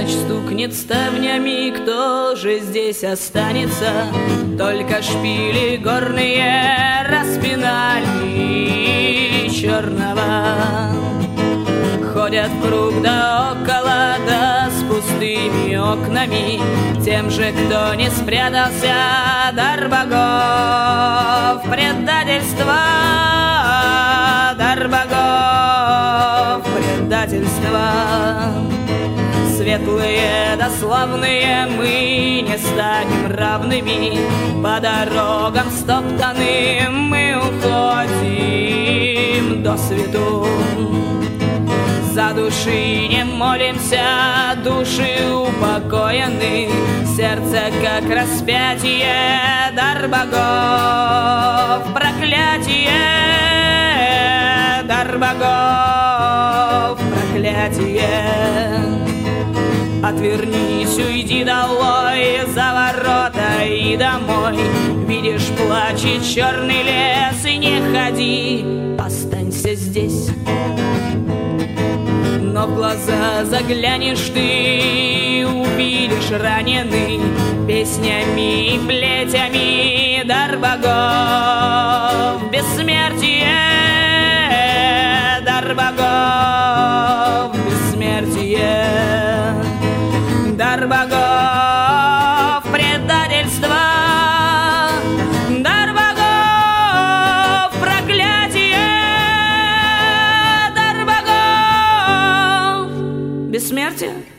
ночь стукнет ставнями, кто же здесь останется? Только шпили горные распинали черного. Ходят круг да около, да с пустыми окнами, тем же, кто не спрятался, дар богов. Предательство, дар богов, предательство. Светлые да славные мы не станем равными, по дорогам стоптанным мы уходим до свету. За души не молимся, души упокоены, сердце как распятие, дар богов. Проклятие, дар богов, проклятие. Отвернись, уйди долой, за ворота и домой. Видишь, плачет черный лес, и не ходи, останься здесь. Но в глаза заглянешь ты, увидишь раненый, песнями и плетями, дар богов. Бессмертие, дар богов, бессмертие. Дар богов, предательство, дар богов, проклятие, дар богов, бессмертие.